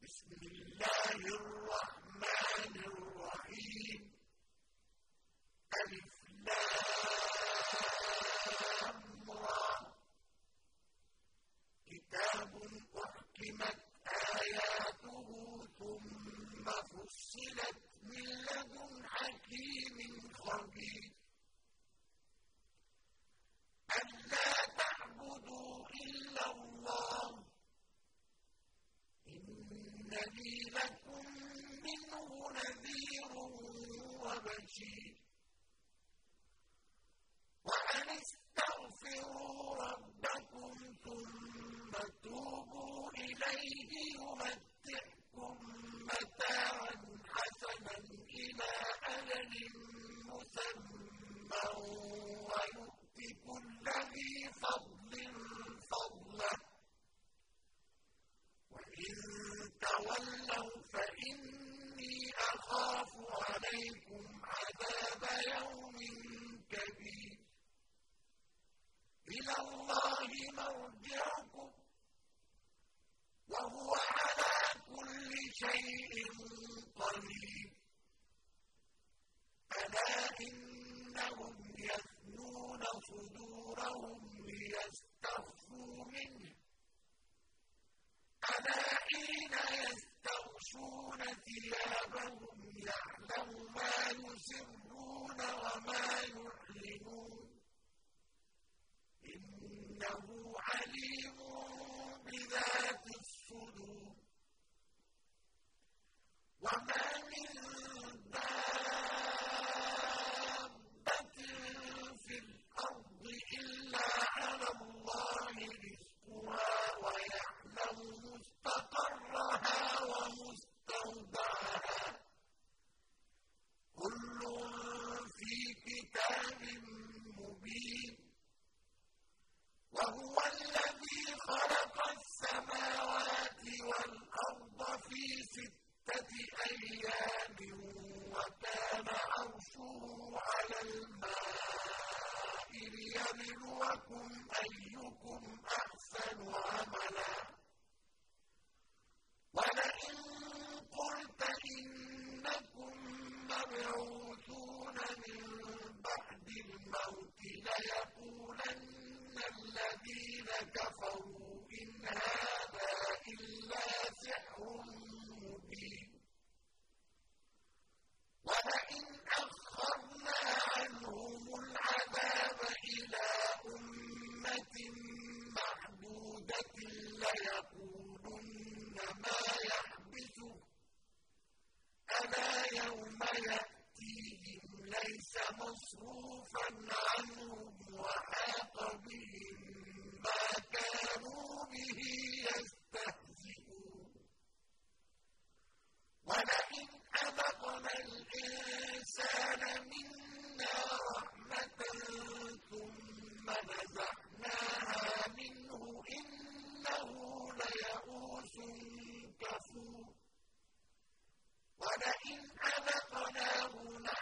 بسم الله الرحمن الرحيم ألف لام را كتاب أحكمت آياته ثم فصلت من لدن حكيم خبير ألا تعبدوا إلا الله إنني لكم منه نذير وبشير وأن استغفروا ربكم ثم توبوا إليه يمتعكم متاعا حسنا إلى أجل مسمى ويؤت كل ذي فضل فضله وإن تولوا فإني أخاف عليكم عذاب يوم كبير إلى الله مرجعكم وهو على كل شيء قدير ألا إنهم يثنون صدورهم ليستخفوا منه ألا حين يستغشون ثيابهم يعلم ما يسرون وما يعلنون إنه عليم بذات الصدور وما من دابة في الأرض إلا على الله رزقها ويعلم مستقرها ومستودعها كل في كتاب مبين وهو الذي خلق السماوات والأرض في 6 أيام وكان عرشه على الماء ليبلوكم أيكم أحسن عملا ولئن قلت إنكم مبعوثون من بعد الموت ليقولن الذين كفروا إن هذا إلا سحر مبين ولئن أخرنا عنهم العذاب إلى أمة معدودة ليقولن ما يحبسه ألا يوم يأتيهم ليس مصروفا عنهم وحاق بهم ما كانوا به يستهزئون ولئن أذقنا الإنسان منا رحمة ثم نزعناها منه إنه ليئوس كفور ولئن أذقناه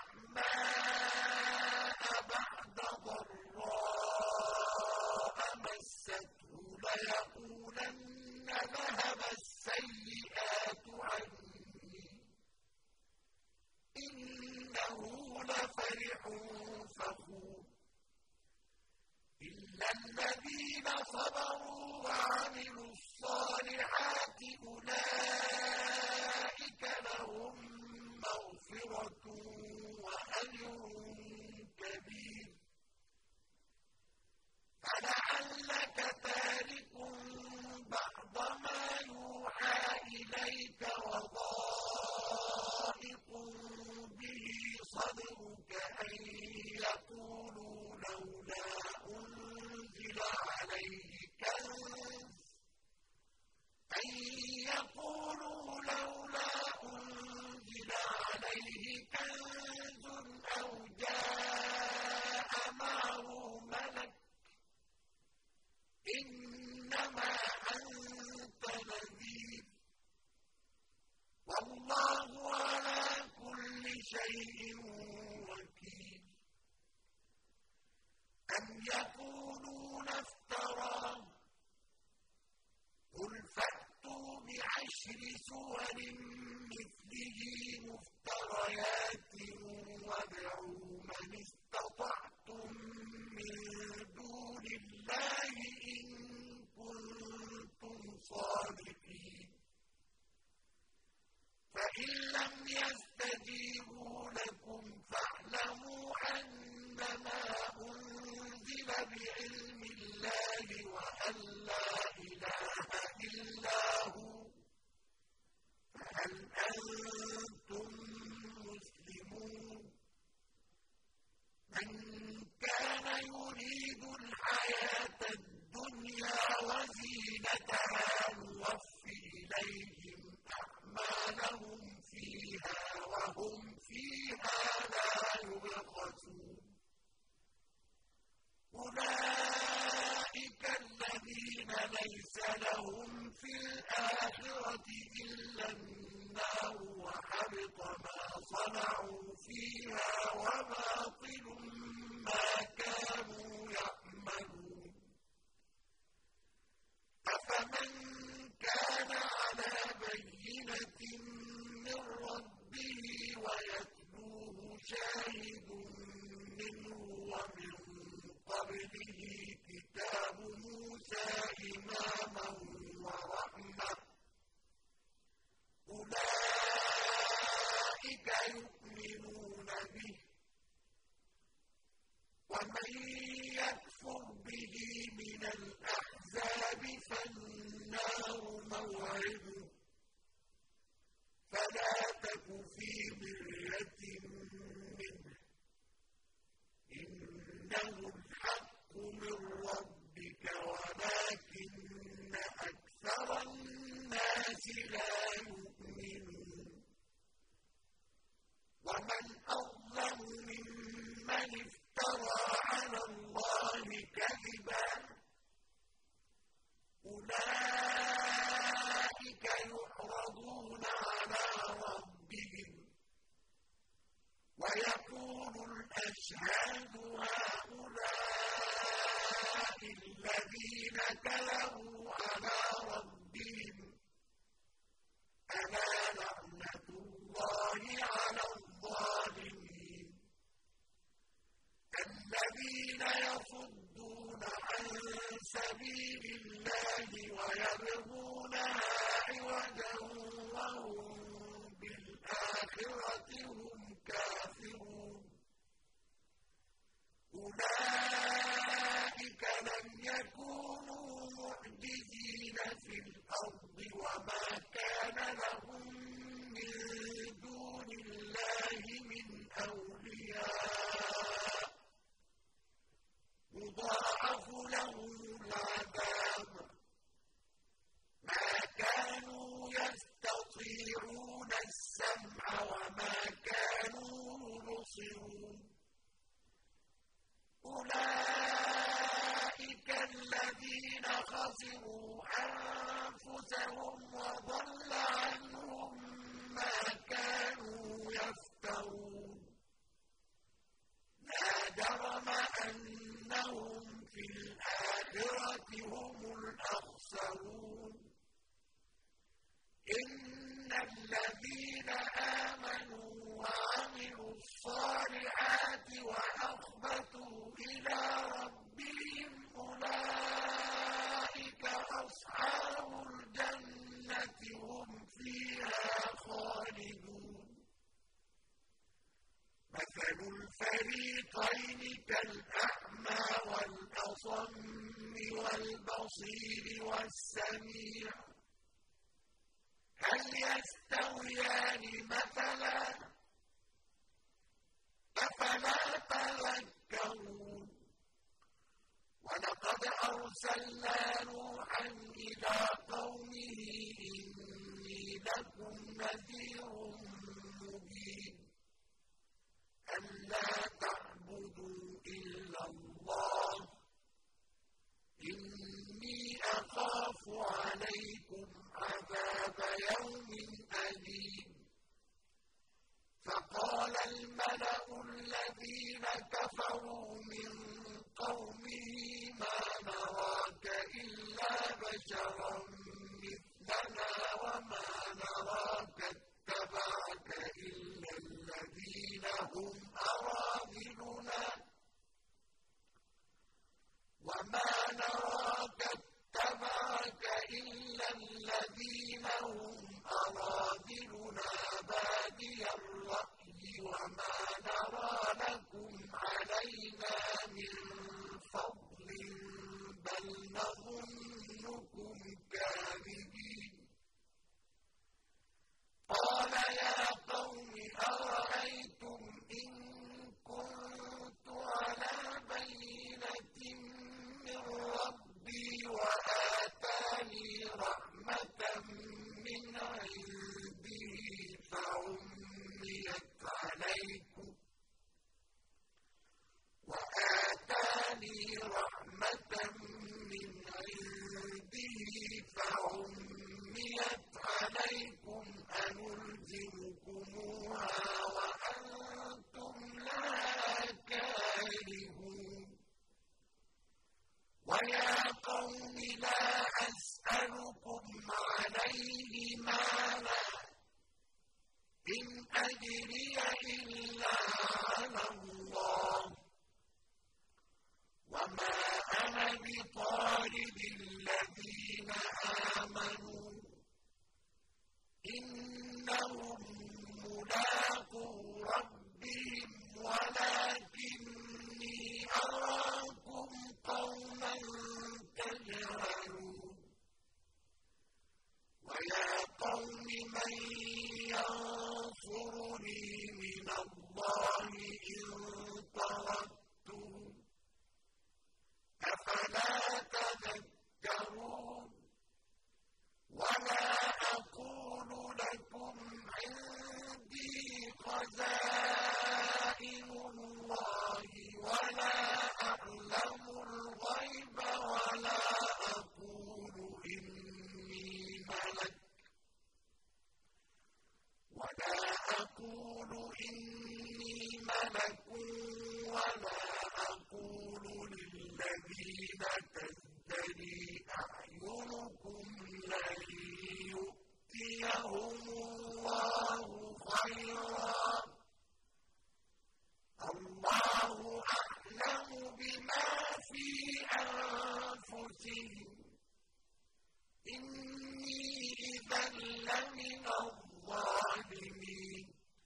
نعماء بعد ضراء مسته ليقولن ذهب السيئات عني إنه لفرح فخور إلا الذين صبروا وعملوا الصالحات أولئك لهم مغفرة وأجر كبير فلعلك تارك بعض ما يوحى إليك وضائق به صدرك أن يقولوا لولا أنزل عليه كنز أو جاء معه ملك إنما أنت نذير والله على كل شيء وكيل أم يقولون افتراه قل فأتوا بعشر بِعَشْرِ سُوَرٍ مِّثْلِهِ مُفْتَرَيَاتٍ وَادْعُوا مَنِ اسْتَطَعْتُم مِّن دُونِ اللَّهِ إِن كُنتُمْ صَادِقِينَ فَإِن لَّمْ يَسْتَجِيبُوا لَكُمْ فَاعْلَمُوا أَنَّمَا أُنزِلَ بِعِلْمِ اللَّهِ وَأَن لَّا إِلَٰهَ إِلَّا هُوَ فَهَلْ أَنتُم مُّسْلِمُونَ مَن كَانَ يُرِيدُ الْحَيَاةَ الدُّنْيَا وَزِينَتَهَا نُوَفِّ إِلَيْهِمْ أَعْمَالَهُمْ فِيهَا وَهُمْ فِيهَا لَا يُبْخَسُونَ أُولَٰئِكَ الَّذِينَ لَيْسَ لَهُمْ فِي الْآخِرَةِ إِلَّا النَّارُ وَحَبِطَ مَا صَنَعُوا فِيهَا وَبَاطِلٌ مَّا كَانُوا يَعْمَلُونَ أَفَمَن كَانَ عَلَىٰ بَيِّنَةٍ مِّن رَّبِّهِ وَيَتْلُوهُ شَاهِدٌ مِّنْهُ وَمِن قَبْلِهِ كِتَابُ مُوسَىٰ إِمَامًا وَرَحْمَةً أُولَٰئِكَ يُؤْمِنُونَ بِهِ ۚ وَمَن يَكْفُرْ بِهِ مِنَ الْأَحْزَابِ فَالنَّارُ مَوْعِدُهُ ۚ فَلَا تَكُ فِي مِرْيَةٍ مِّنْهُ ۚ إِنَّهُ الْحَقُّ مِن رَّبِّكَ وَلَٰكِنَّ أَكْثَرَ النَّاسِ لَا يُؤْمِنُونَ وَمَنْ أَظْلَمُ مِمَّنِ افْتَرَىٰ عَلَى اللَّهِ كَذِبًا ۚ أُولَٰئِكَ يُعْرَضُونَ عَلَىٰ رَبِّهِمْ وَيَقُولُ الْأَشْهَادُ هَٰؤُلَاءِ الَّذِينَ كَذَبُوا عَلَىٰ رَبِّهِمْ ۚ أَلَا لَعْنَةُ اللَّهِ عَلَى الظَّالِمِينَ الَّذِينَ يَصُدُّونَ عَن سَبِيلِ اللَّهِ وَيَبْغُونَهَا عِوَجًا وَهُم بِالْآخِرَةِ هُمْ كَافِرُونَ أُولَٰئِكَ لَمْ يَكُونُوا مُعْجِزِينَ فِي الْأَرْضِ وَمَا كَانَ لَهُم مِّن دُونِ اللَّهِ مِنْ أَوْلِيَاءَ ۘ يُضَاعَفُ لَهُمُ الْعَذَابُ ۚ مَا كَانُوا يَسْتَطِيعُونَ السَّمْعَ وَمَا كَانُوا يُبْصِرُونَ أُولَٰئِكَ الَّذِينَ خَسِرُوا أَنفُسَهُمْ وَضَلَّ عَنْهُم مَّا كَانُوا يَفْتَرُونَ لَا جَرَمَ أَنَّهُمْ فِي الْآخِرَةِ هُمُ الْأَخْسَرُونَ إِنَّ الَّذِينَ آمَنُوا وَعَمِلُوا الصَّالِحَاتِ وَأَخْبَتُوا إِلَىٰ رَبِّهِمْ أُولَٰئِكَ أَصْحَابُ الْجَنَّةِ هُمْ فِيهَا خَالِدُونَ مَثَلُ الْفَرِيقَيْنِ كَالْأَعْمَىٰ وَالْأَصَمِّ وَالْبَصِيرِ وَالسَّمِيعِ ۚ هَلْ يَسْتَوِيَانِ مَثَلًا ۚ أَفَلَا تَذَكَّرُونَ وَلَقَدْ أَرْسَلْنَا نُوحًا إِلَىٰ قَوْمِهِ إِنِّي لَكُمْ نَذِيرٌ مُّبِينٌ أَلَّا تَعْبُدُوا إِلَّا اللَّهَ إِنِّي أَخَافُ عَلَيْكُمْ عَذَابَ يَوْمٍ أَلِيمٍ فَقَالَ الْمَلَأُ الَّذِينَ كَفَرُوا مِن قَوْمِهِ مَا نَرَاكَ إِلَّا بَشَرًا مِّثْلَنَا وَمَا أَرَأَيْتُمْ إِن كُنتُ عَلَىٰ بَيِّنَةٍ مِّن رَّبِّي وَآتَانِي رَحْمَةً مِّنْ عِندِهِ فَعُمِّيَتْ عَلَيْكُمْ أَنُلْزِمُكُمُوهَا وَأَنتُمْ لَهَا كَارِهُونَ وَيَا قَوْمِ لَا أَسْأَلُكُمْ عَلَيْهِ مَالًا إِنْ أَجْرِيَ إِلَّا عَلَى اللَّهِ وَمَا أَنَا بِطَارِدِ الَّذِينَ آمَنُوا إِنَّهُم مُّلَاقُو رَبِّهِمْ وَلَٰكِنِّي أَرَاكُمْ قَوْمًا تَجْهَلُونَ وَيَا قَوْمِ مَن يَنصُرُنِي مِنَ اللَّهِ إِن طَرَدتُّهُمْ ۚ أَفَلَا تَذَكَّرُونَ وَلَا أَقُولُ لَكُمْ عِندِي خَزَائِنُ اللَّهِ وَلَا أَعْلَمُ الْغَيْبَ وَلَا أَقُولُ إِنِّي مَلَكٌ وَلَا أَقُولُ لِلَّذِينَ تَزْدَرِي أَعْيُنُكُمْ لَن يُؤْتِيَهُمُ اللَّهُ خَيْرًا ۖ اللَّهُ أَعْلَمُ بِمَا فِي أَنفُسِهِمْ ۖ إِنِّي إِذًا لَّمِنَ الظَّالِمِينَ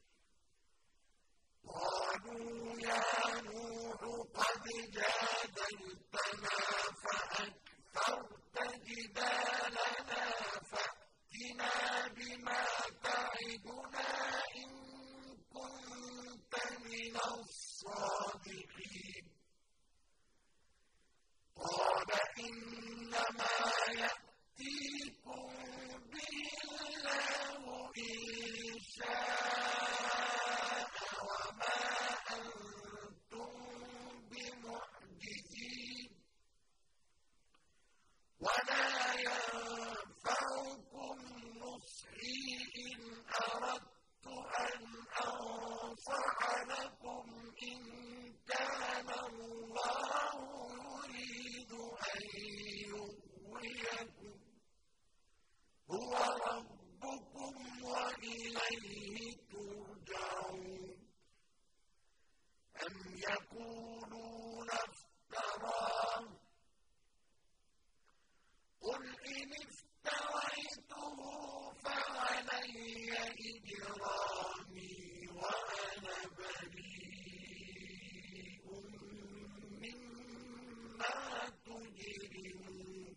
قَالُوا يَا نُوحُ قَدْ جَادَلْتَنَا فَأَكْثَرْتَ جِدَالَنَا فَأْتِنَا بِمَا تَعِدُنَا إِن كُنتَ مِنَ الصَّادِقِينَ قَالَ إِنَّمَا يَأْتِيكُم بِهِ اللَّهُ إِن شَاءَ وَمَا أَنتُم بِمُعْجِزِينَ وَلَا يَنفَعُكُمْ نُصْحِي إِنْ أَرَدتُّ أَنْ أَنصَحَ لَكُمْ إِن كَانَ اللَّهُ يُرِيدُ أَن يُغْوِيَكُمْ هُوَ رَبُّكُمْ وَإِلَيْهِ تُرْجَعُونَ أَمْ يَقُولُونَ افْتَرَاهُ ۖ قُلْ إِنِ افْتَرَيْتُهُ فَعَلَيَّ إِجْرَامِي وَأَنَا بَرِيءٌ مِّمَّا تُجْرِمُونَ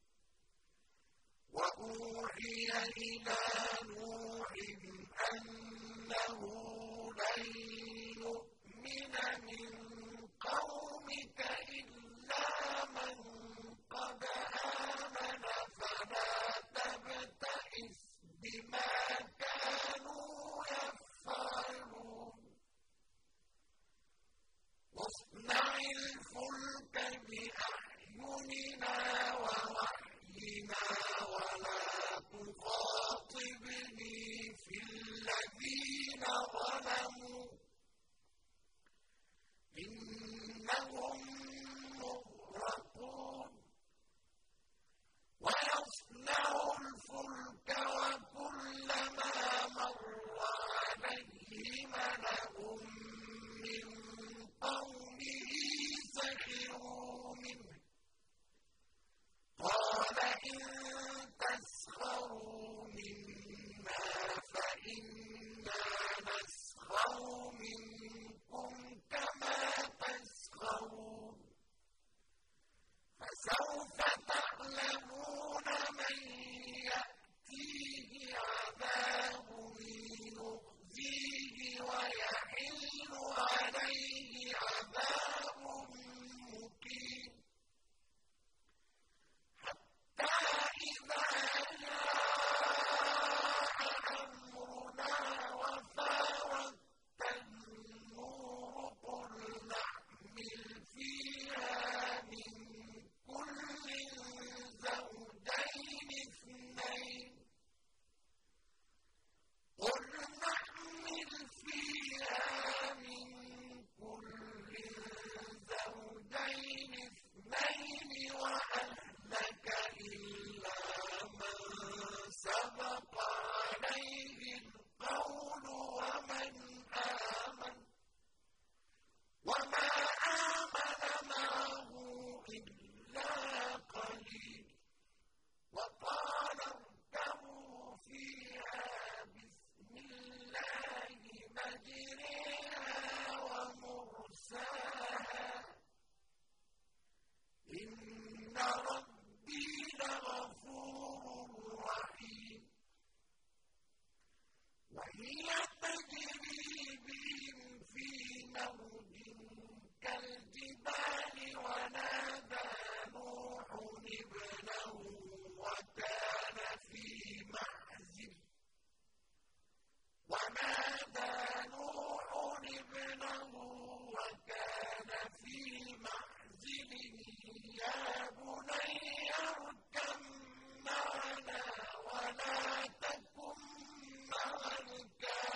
وَأُوحِيَ إِلَىٰ نُوحٍ أَنَّهُ لَن يُؤْمِنَ مِن قَوْمِكَ إِلَّا مَن قَدْ آمَنَ فَلَا تَبْتَئِسْ بِمَا كَانُوا يَفْعَلُونَ وَاصْنَعِ الْفُلْكَ بِأَعْيُنِنَا وَوَحْيِنَا وَلَا تُخَاطِبْنِي فِي الَّذِينَ ظَلَمُوا إِنَّهُم مُّغْرَقُونَ وَيَصْنَعُ الْفُلْكَ وَكُلَّمَا هِيَ تَجْرِي بِهِمْ فِي مَوْجٍ كَالْجِبَالِ ونادى نوح ابْنَهُ وكان في معزل يا بني اركب معنا ولا تكن مع الكافرين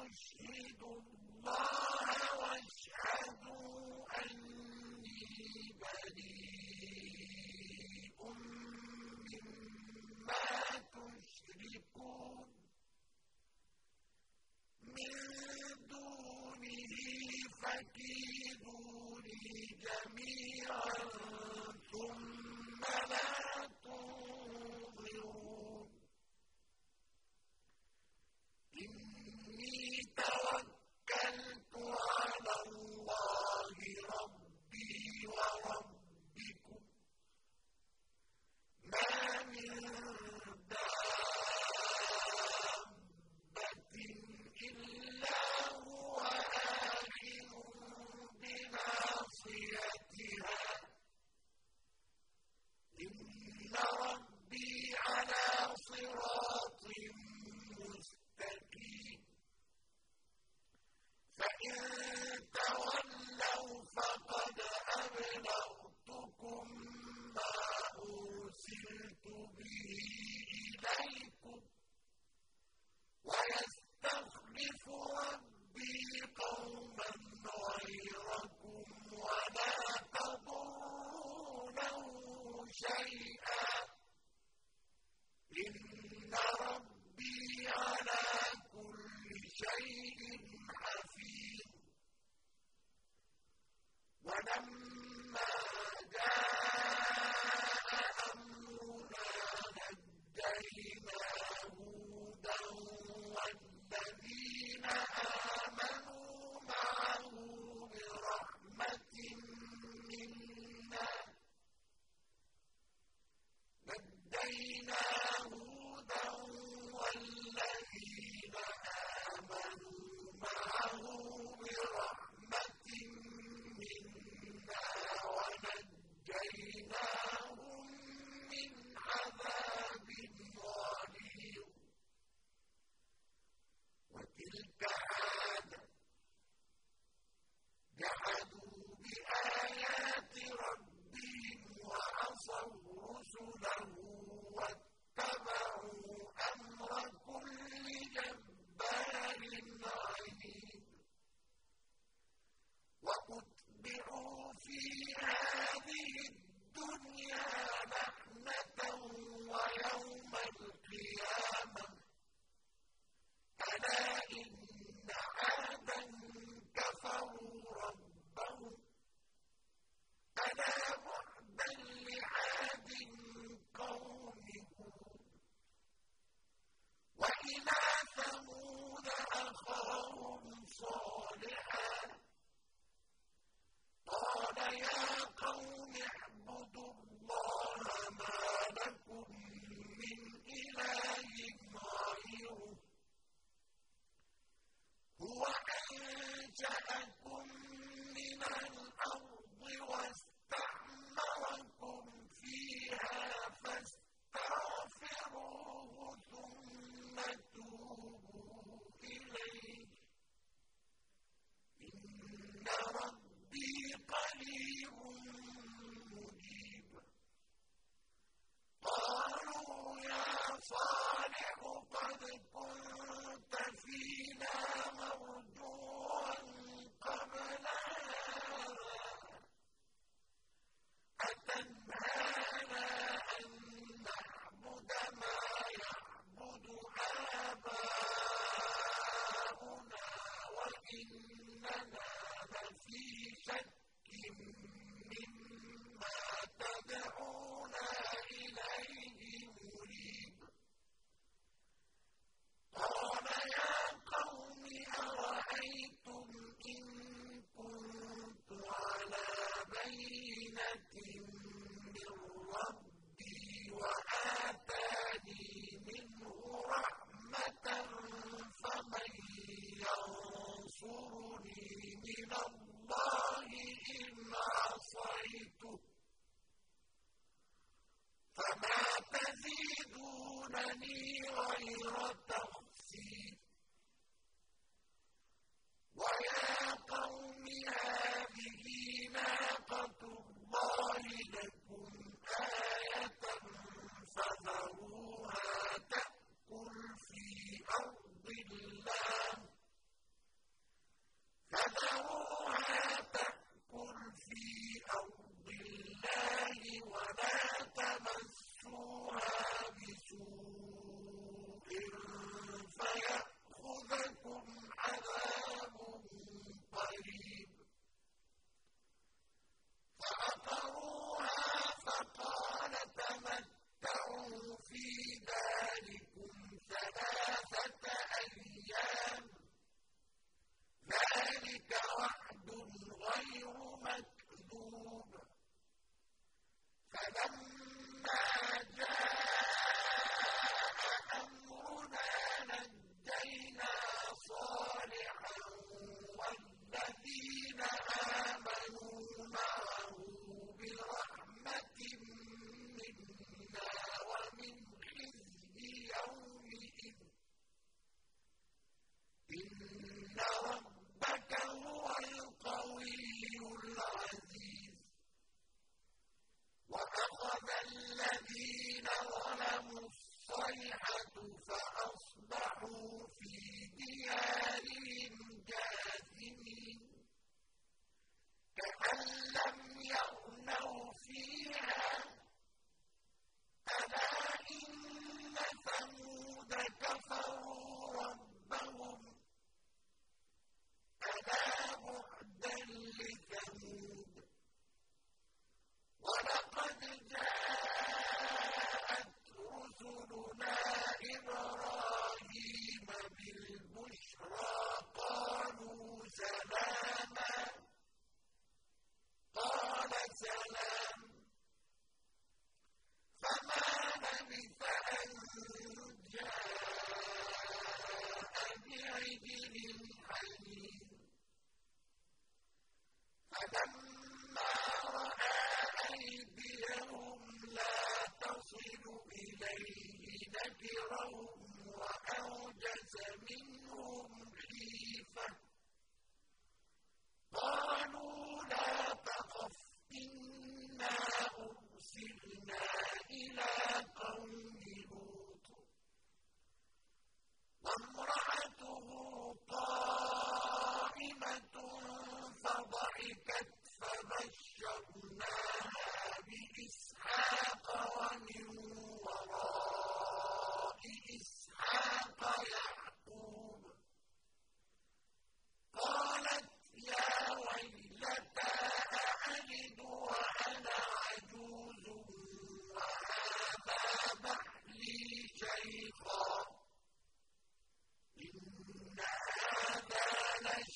أشهدوا الله واشهدوا أني بريء مما تشركون من دونه فكيدوني جميعا ثم لا تنظرون إني توكلت على الله ربي وربكم ما من دابة إلا هو آخذ بناصيتها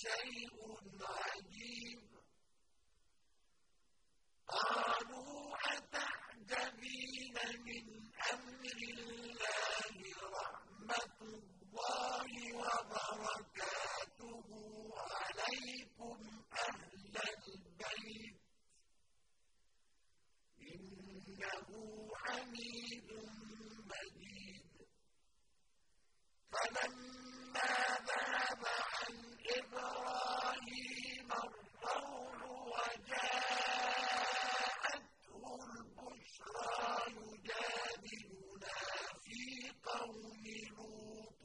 شيء عجيب قالوا أتعجبين من أمر الله رحمة الله وبركاته عليكم أهل البيت إنه حميد مجيد فلما ذهب عن إبراهيم الروع وجاءته البشرى يجادلنا في قوم لوط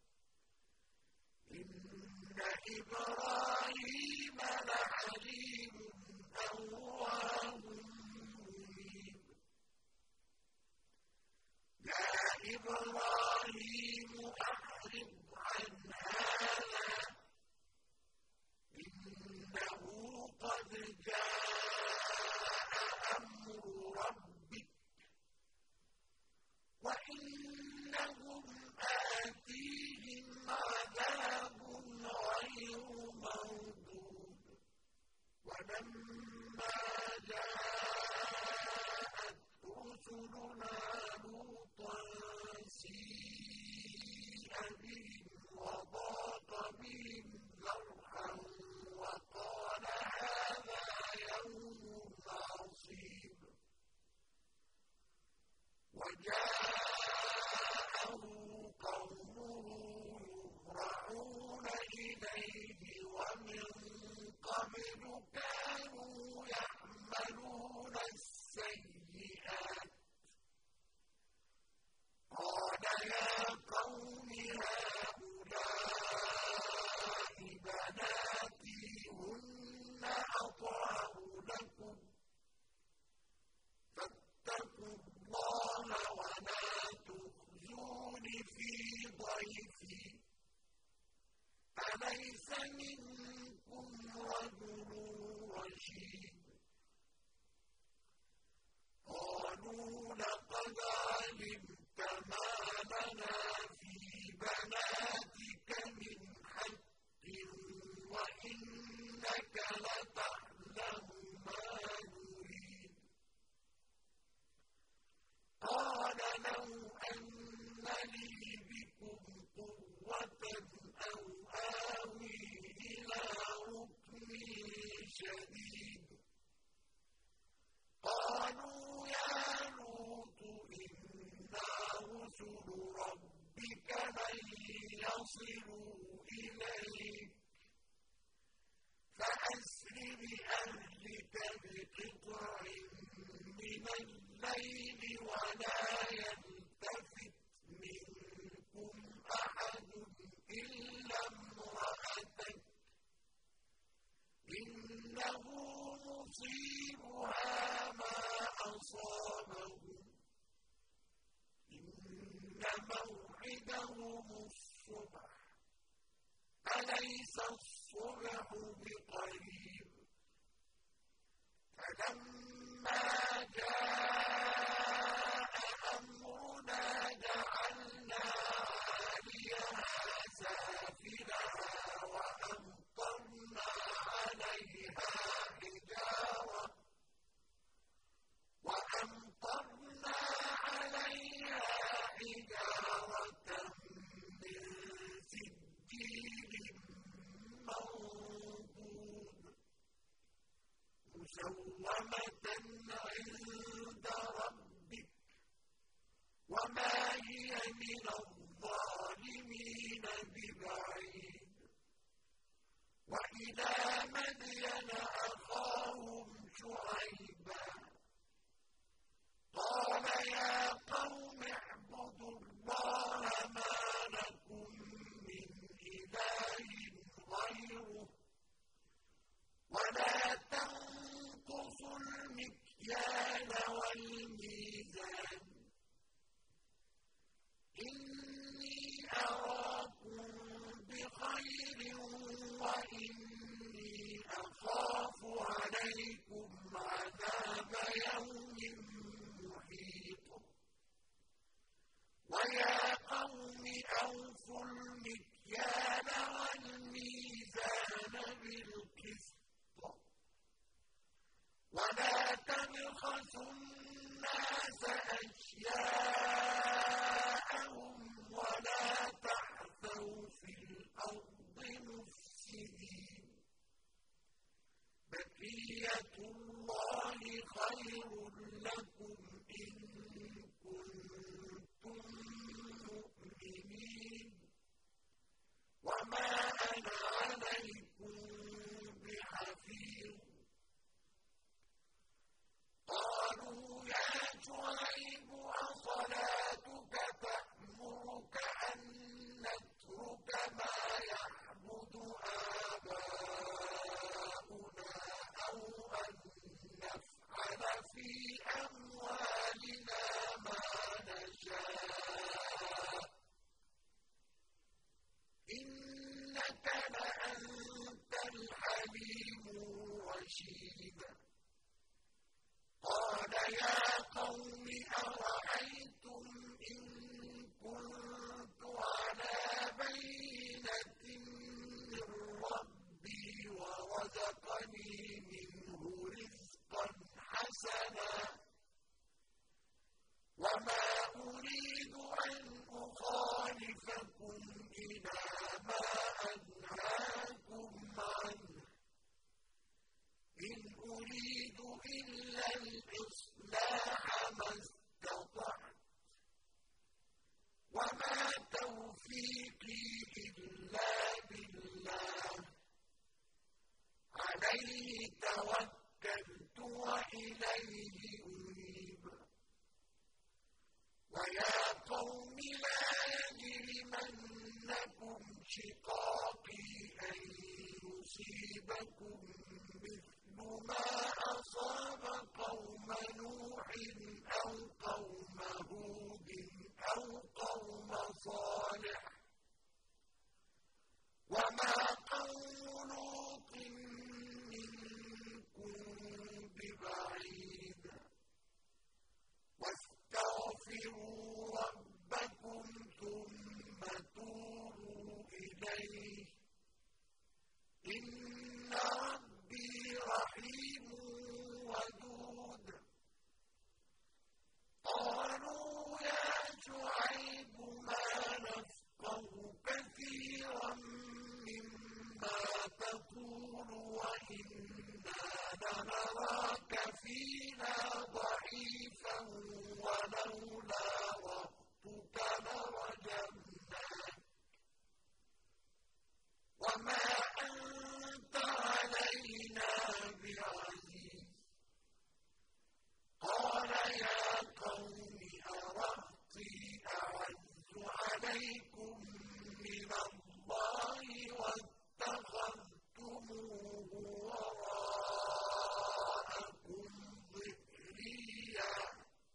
إن إبراهيم لحليم أواه منيب يا إبراهيم أعرض عن هذا إنه قد جاء أمر ربك وإنهم آتيهم عذاب غير مردود ولما جاءت رسلنا لوطا سيء بهم وضاق بهم ذرعا وقال هذا يوم عصيب وجاءه قومه يهرعون إليه ومن قبل كانوا يعملون السيئات قال يا قوم هؤلاء بناتي هن أطهر لكم فاتقوا الله ولا تخزون في ضيفي أليس منكم رجل رشيد قالوا لقد علمت ما لنا في بناتك من حق وإنك لتعلم ما نريد قال لو أن لي بكم قوة أو آوي إلى ركن شديد قالوا يا لوط إنا رسل ربك لن يصلوا إليك فأسر بأهلك بقطع من الليل ولا يلتفت منكم أحد إلا امرأتك إنه مصيبها ما أصابهم إن موعدهم الصبح أليس الصبح بقريب فلما جاء أمرنا جعلنا عاليها سافلها وأمطرنا عليها حجارة من سجيل منضود مسومة عند ربك وما هي من الظالمين ببعيد وإلى مدين أخاهم شعيبا قال يا قوم اعبدوا الله ما لكم من إله غيره ولا تنقصوا المكيال والميزان إني أراكم بخير وإني أخاف النَّاسَ أَشْيَاءَهُمْ وَلَا تَعْثَوْا فِي الْأَرْضِ مُفْسِدِينَ بَقِيَّةُ اللَّهِ خَيْرٌ لَّكُمْ إِن كُنتُم مُّؤْمِنِينَ وَمَا أَنَا عَلَيْكُم بِحَفِيظٍ قَالُوا يَا شُعَيْبُ أَصَلَاتُكَ تَأْمُرُكَ أَن نَّتْرُكَ مَا يَعْبُدُ آبَاؤُنَا أَوْ أَن نَّفْعَلَ فِي أَمْوَالِنَا مَا نَشَاءُ ۖ إِنَّكَ لَأَنتَ الْحَلِيمُ الرَّشِيدُ قَالَ يَا قَوْمِ أَرَأَيْتُمْ إِن كُنتُ عَلَىٰ بَيِّنَةٍ مِّن رَّبِّي وَرَزَقَنِي مِنْهُ رِزْقًا حَسَنًا وَمَا أُرِيدُ أَنْ أُخَالِفَكُمْ إِلَىٰ مَا أَنْهَاكُمْ عَنْهُ ۚ إِنْ أُرِيدُ إِلَّا الْإِصْلَاحَ مَا اسْتَطَعْتُ ۚ وَمَا تَوْفِيقِي إِلَّا بِاللَّهِ ۚ عَلَيْهِ تَوَكَّلْتُ وَإِلَيْهِ أُنِيبُ وَيَا قَوْمِ لَا يَجْرِمَنَّكُمْ شِقَاقِي أَن يُصِيبَكُم مِّثْلُ مَا أَصَابَ قَوْمَ نُوحٍ أَوْ قَوْمَ هُودٍ أَوْ قَوْمَ صَالِحٍ ۚ وَمَا قَوْمُ لُوطٍ مِّنكُم بِبَعِيدٍ وَاسْتَغْفِرُوا رَبَّكُمْ ثُمَّ تُوبُوا إِلَيْهِ ۚ إِنَّ رَبِّي رَحِيمٌ وَدُودٌ قَالُوا يَا شُعَيْبُ مَا نَفْقَهُ كَثِيرًا مِّمَّا تَقُولُ وَإِنَّا لَنَرَاكَ فِينَا ضَعِيفًا وَلَوْلَا رَهْطُكَ لَرَجَمْنَاكَ وَمَا أَنتَ عَلَيْنَا بِعَزِيزٍ قَالَ يَا قَوْمِ أَرَهْطِي أَعَزُّ عَلَيْكُم مِّنَ اللَّهِ وَاتَّخَذْتُمُوهُ وَرَاءَكُمْ ظِهْرِيًّا ۖ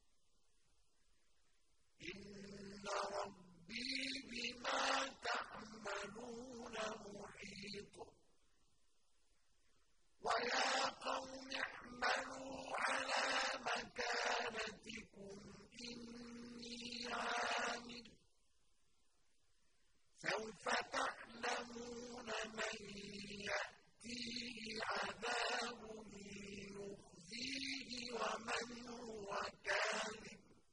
إِنَّ رَبِّي بِمَا تَعْمَلُونَ مُحِيطٌ وَيَا قَوْمِ اعْمَلُوا عَلَىٰ مَكَانَتِكُمْ إِنِّي عَامِلٌ ۖ سَوْفَ تَعْلَمُونَ مَن يَأْتِيهِ عَذَابٌ يُخْزِيهِ وَمَنْ هُوَ كَاذِبٌ ۖ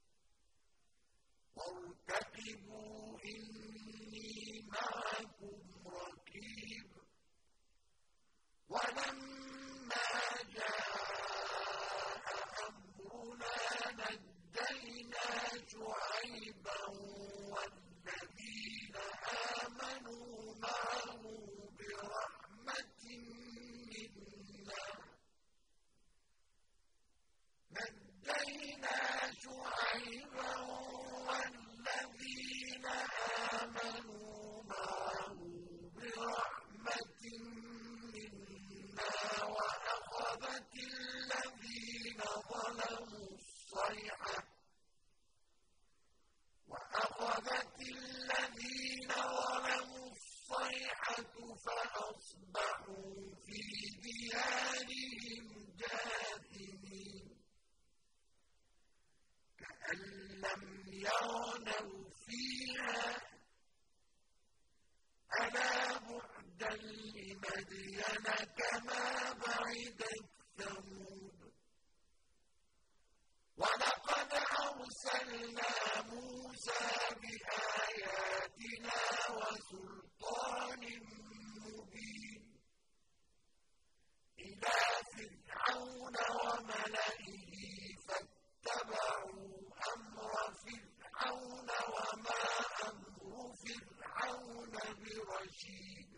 وَارْتَقِبُوا إِنِّي مَعَكُمْ رَقِيبٌ وَلَمَّا جَاءَ أَمْرُنَا نَجَّيْنَا شُعَيْبًا وَالَّذِينَ آمَنُوا مَعَهُ بِرَحْمَةٍ مِّنَّا وَأَخَذَتِ الَّذِينَ ظَلَمُوا الصَّيْحَةُ فَأَصْبَحُوا فِي دِيَارِهِمْ جَاثِمِينَ كَأَن لَّمْ يَغْنَوْا فِيهَا ۗ أَلَا بُعْدًا لِّمَدْيَنَ كَمَا بَعِدَتْ ثَمُودُ أَرْسَلْنَا مُوسَىٰ بِآيَاتِنَا وَسُلْطَانٍ مُّبِينٍ إِلَىٰ فِرْعَوْنَ وَمَلَئِهِ فَاتَّبَعُوا أَمْرَ فِرْعَوْنَ وَمَا أَمْرُ فِرْعَوْنَ بِرَشِيدٍ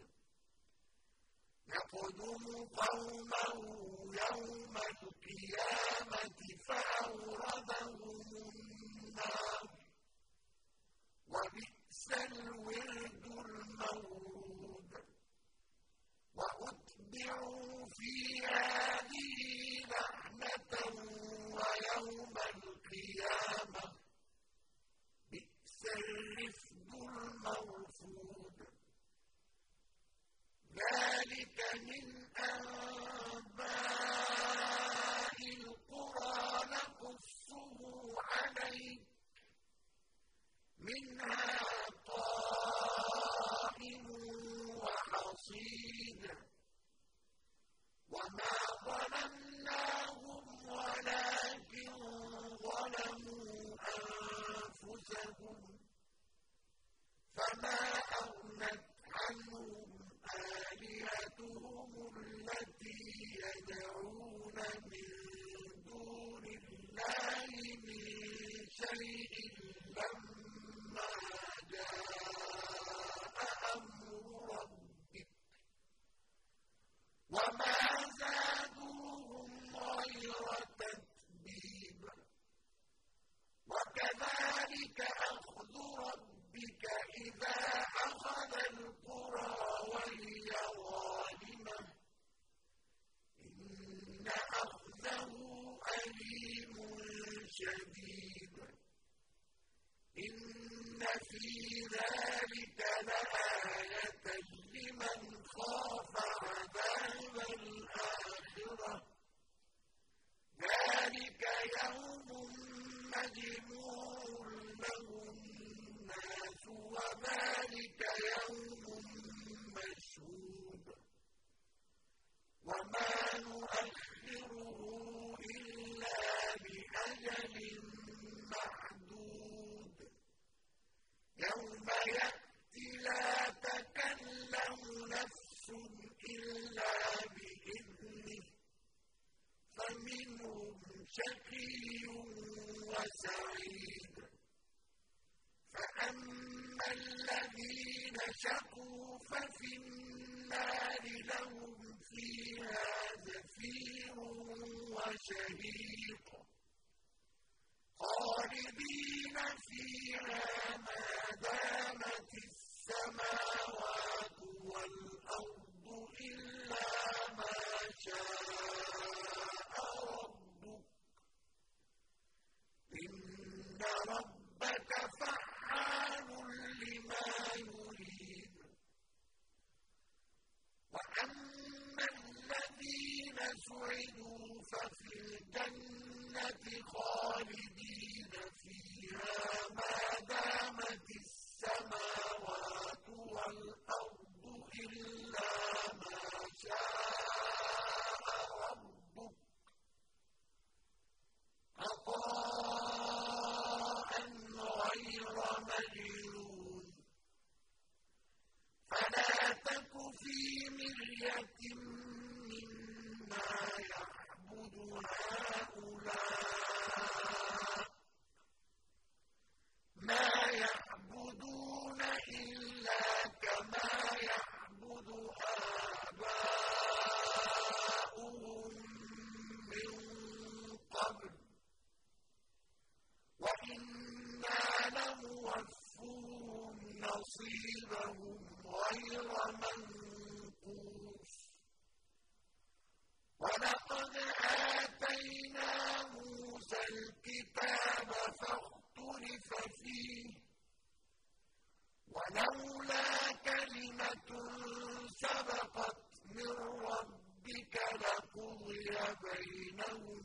يَقْدُمُ قَوْمَهُ يَوْمَ الْقِيَامَةِ فَأَوْرَدَهُمُ النَّارَ ۖ وَبِئْسَ الْوِرْدُ الْمَوْرُودُ وَأُتْبِعُوا فِي هَٰذِهِ لَعْنَةً وَيَوْمَ الْقِيَامَةِ ۚ بِئْسَ الرِّفْدُ الْمَرْفُودُ ذَٰلِكَ مِنْ أَنبَاءِ الْقُرَىٰ نَقُصُّهُ عَلَيْكَ ۖ مِنْهَا قَائِمٌ وَحَصِيدٌ وَمَا ظَلَمْنَاهُمْ وَلَٰكِن ظَلَمُوا أَنفُسَهُمْ فَمَا أَغْنَتْ عَنْهُمْ آلِهَتُهُمُ الَّتِي يَدْعُونَ مِن دُونِ اللَّهِ مِن شَيْءٍ لَّمَّا جَاءَ أَمْرُ رَبِّكَ ۖ وَمَا زَادُوهُمْ غَيْرَ تَتْبِيبٍ وَكَذَٰلِكَ أَخْذُ رَبِّكَ إِذَا أَخَذَ الْقُرَىٰ وَهِيَ ظَالِمَةٌ ۚ إِنَّ أَخْذَهُ أَلِيمٌ شَدِيدٌ إِنَّ فِي ذَٰلِكَ لَآيَةً لِّمَنْ خَافَ عَذَابَ الْآخِرَةِ ۚ ذَٰلِكَ يَوْمٌ مَّجْمُوعٌ لَّهُ النَّاسُ وَذَٰلِكَ يَوْمٌ مَّشْهُودٌ وَمَا نُؤَخِّرُهُ إِلَّا لِأَجَلٍ مَّعْدُودٍ يَوْمَ يَأْتِ لَا تَكَلَّمُ نَفْسٌ إِلَّا بِإِذْنِهِ فَمِنْهُمْ شَقِيٌّ وَسَعِيدٌ فَأَمَّا الَّذِينَ شَقُوا فَفِي النَّارِ لَهُمْ فِيهَا زَفِيرٌ وَشَهِيقٌ خَالِدِينَ فِيهَا مَا دَامَتِ السَّمَاوَاتُ وَالْأَرْضُ إِلَّا مَا شَاءَ رَبُّكَ ۚ إِنَّ رَبَّكَ فَعَّالٌ لِّمَا يُرِيدُ وَأَمَّا الَّذِينَ سُعِدُوا فَفِي الْجَنَّةِ خَالِدِينَ فِيهَا مَا دَامَتِ السَّمَاوَاتُ وَالْأَرْضُ إِلَّا مَا شَاءَ رَبُّكَ عَطَاءً غَيْرَ مَجْذُوذٍ فَلَا تَكُ فِي مِرْيَةٍ مِّمَّا يَعْبُدُ هَٰؤُلَاءِ ۚ مَا يَعْبُدُونَ إِلَّا كَمَا يَعْبُدُ آبَاؤُهُم مِّن قَبْلُ ۚ وَإِنَّا لَمُوَفُّوهُمْ نَصِيبَهُمْ غَيْرَ مَنقُوصٍ وَلَقَدْ آتَيْنَا مُوسَى الْكِتَابَ فَاخْتُلِفَ فِيهِ ۚ وَلَوْلَا كَلِمَةٌ سَبَقَتْ مِن رَّبِّكَ لَقُضِيَ بَيْنَهُمْ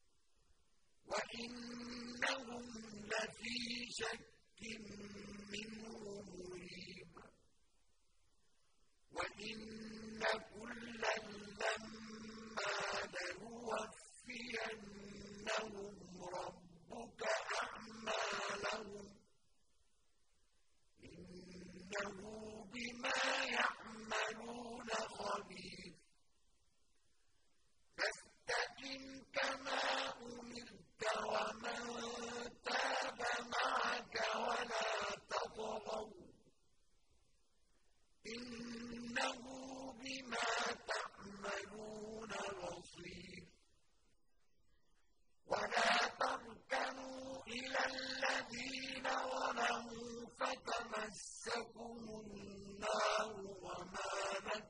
وَإِنَّهُمْ لَفِي شَكٍّ مِّنْهُ مُرِيبٍ وَإِنَّ كُلًّا لَّمَّا لَنُوَفِّيَنَّهُمْ رَبُّكَ أَعْمَالَهُمْ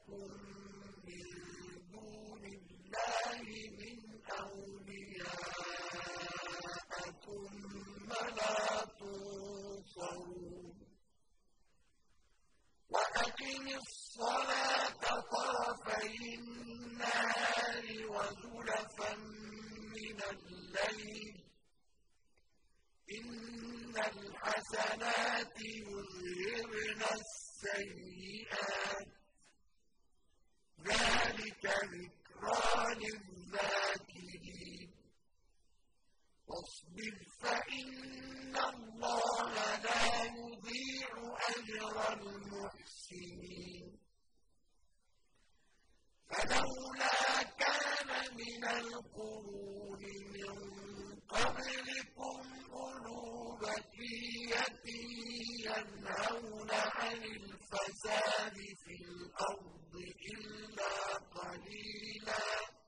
لكم من دون الله من أولياء ثم لا تنصرون وأقم الصلاة طرفي النهار وزلفا من الليل إن الحسنات يذهبن السيئات ذلك ذكرى للذاكرين واصبر فإن الله لا يضيع أجر المحسنين فلولا كان من القرون من قبلكم أولو بقية ينهون عن الفساد في الأرض إلا قليلا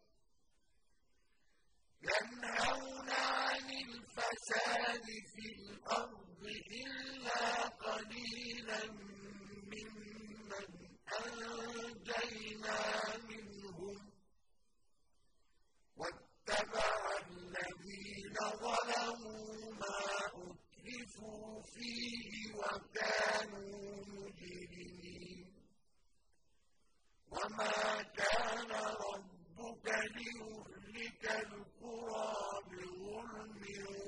ممن أنجينا منهم واتبع الذين ظلموا ما أترفوا فيه وكانوا مجرمين وما كان ربك ليهلك القرى بظلم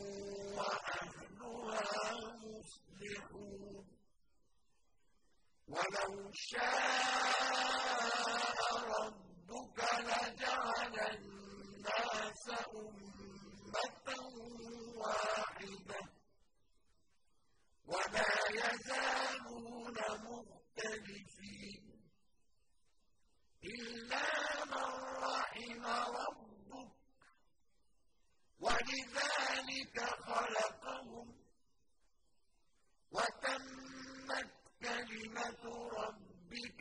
وأهلها مصلحون ولو شاء ربك لجعل الناس أمة واحدة ولا يزالون مختلفين إلا من رحم ربك ولذلك خلقهم وتمت كلمة ربك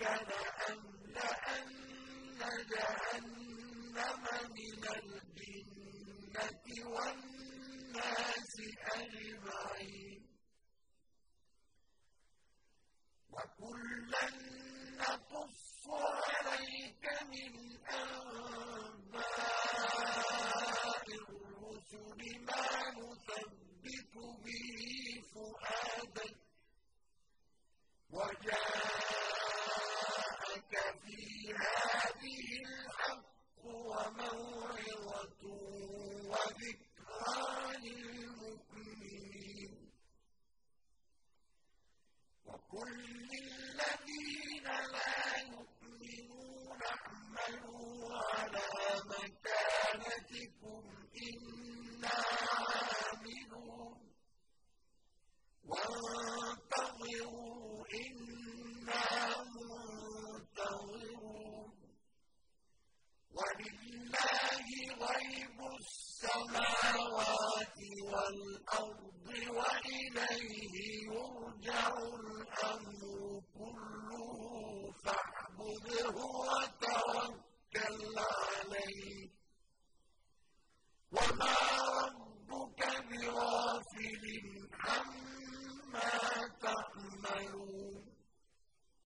لأملأن جهنم من الجنة والناس أجمعين وكلا نقص عليك من أنباء الرسل ما نثبت به فؤادك وجاءك في هذه الحق وموعظة وذكرى للمؤمنين وقل للذين لا يؤمنون اعملوا على مكانتكم إنا عاملون وانتظروا إنا منتظرون ولله غيب السماوات والأرض وإليه يرجع الأمر